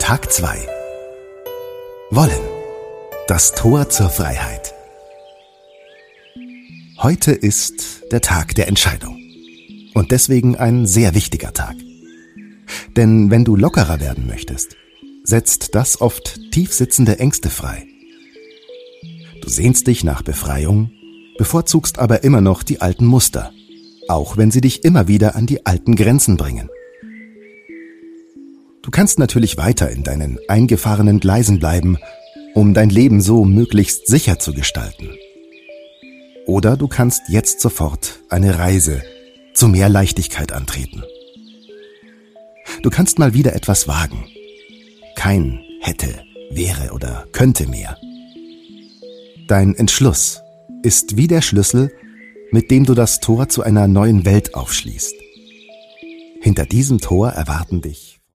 Tag 2. Wollen. Das Tor zur Freiheit. Heute ist der Tag der Entscheidung. Und deswegen ein sehr wichtiger Tag. Denn wenn du lockerer werden möchtest, setzt das oft tiefsitzende Ängste frei. Du sehnst dich nach Befreiung, bevorzugst aber immer noch die alten Muster, auch wenn sie dich immer wieder an die alten Grenzen bringen. Du kannst natürlich weiter in deinen eingefahrenen Gleisen bleiben, um dein Leben so möglichst sicher zu gestalten. Oder du kannst jetzt sofort eine Reise zu mehr Leichtigkeit antreten. Du kannst mal wieder etwas wagen. Kein hätte, wäre oder könnte mehr. Dein Entschluss ist wie der Schlüssel, mit dem du das Tor zu einer neuen Welt aufschließt. Hinter diesem Tor erwarten dich